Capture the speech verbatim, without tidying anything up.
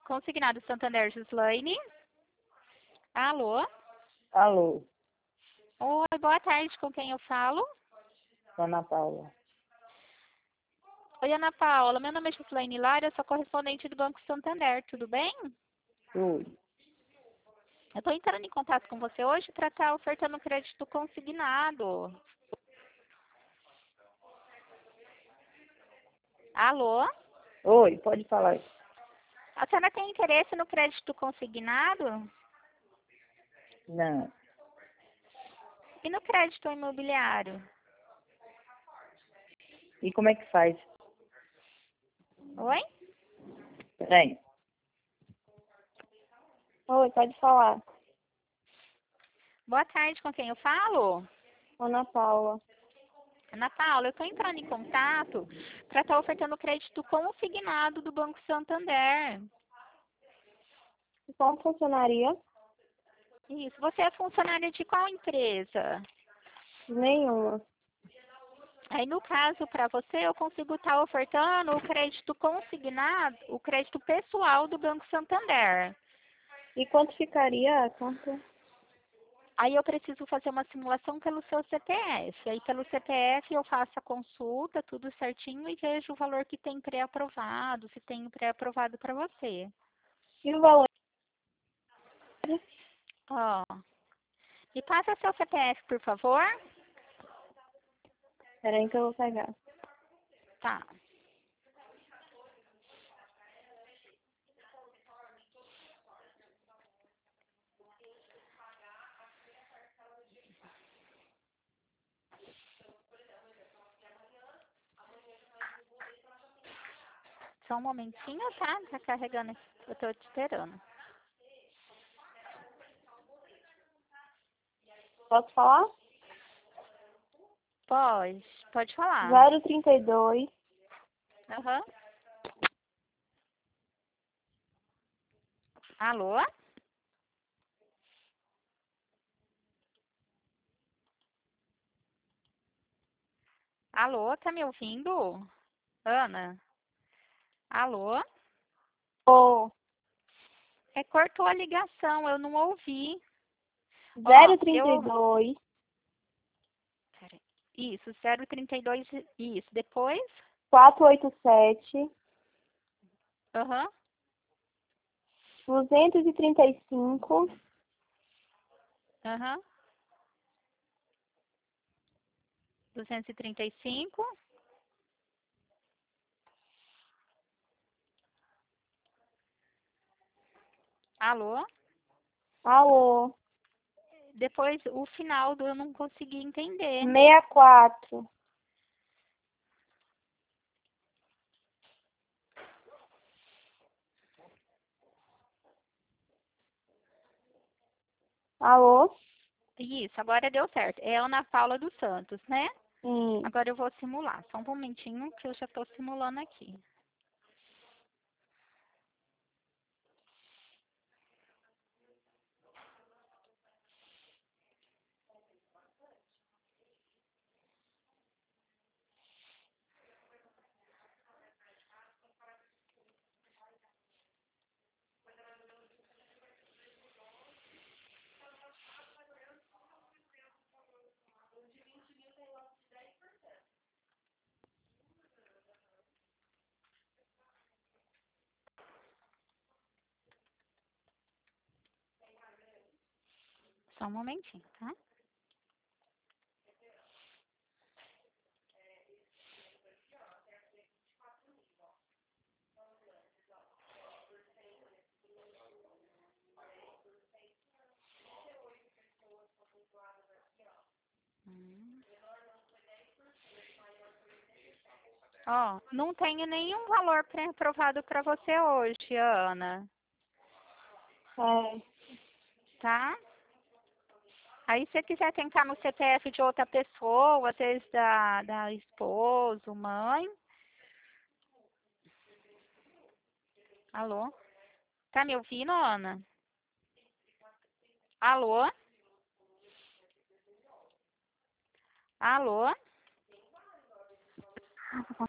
Consignado Santander, Gislaine. Alô? Alô, Oi, boa tarde, com quem eu falo? Ana Paula. Oi, Ana Paula, meu nome é Gislaine Lara, eu sou correspondente do Banco Santander, tudo bem? Oi. Eu estou entrando em contato com você hoje para estar ofertando crédito consignado. Alô? Oi, pode falar. A senhora tem interesse no crédito consignado? Não. E no crédito imobiliário? E como é que faz? Oi? Peraí. Oi, pode falar. Boa tarde, com quem eu falo? Ana Paula. Ana Paula, eu estou entrando em contato para estar ofertando crédito consignado do Banco Santander. Como funcionaria? Isso, você é funcionária de qual empresa? Nenhuma. Aí, no caso, para você, eu consigo estar ofertando o crédito consignado, o crédito pessoal do Banco Santander. E quanto ficaria a conta? Aí eu preciso fazer uma simulação pelo seu C P F. Aí pelo C P F eu faço a consulta, tudo certinho, e vejo o valor que tem pré-aprovado, se tem pré-aprovado para você. E o valor? Ó, me passa seu C P F, por favor. Peraí que eu vou pegar. Tá. Só um momentinho, tá? Tá carregando aqui. Eu tô te esperando. Posso falar? Pode, pode falar. zero trinta e dois, Aham. Alô? Alô, tá me ouvindo? Ana? Alô? ou É, cortou a ligação, eu não ouvi. Ó, zero trinta e eu... dois, Peraí. Isso, zero trinta e dois, isso. Depois? quatrocentos e oitenta e sete, Aham. duzentos e trinta e cinco, Aham. duzentos e trinta e cinco. Alô? alô, Depois, o final do eu não consegui entender. sessenta e quatro, alô, Isso, agora deu certo. É Ana Paula dos Santos, né? sim. Agora eu vou simular. Só um momentinho que eu já estou simulando aqui. Só um momentinho, tá? Hum. Ó, não tenho nenhum valor pré-aprovado para você hoje, Ana. É, Tá? Aí, se você quiser tentar no C P F de outra pessoa, às vezes da, da esposa, mãe. Alô? Tá me ouvindo, Ana? Alô? Alô?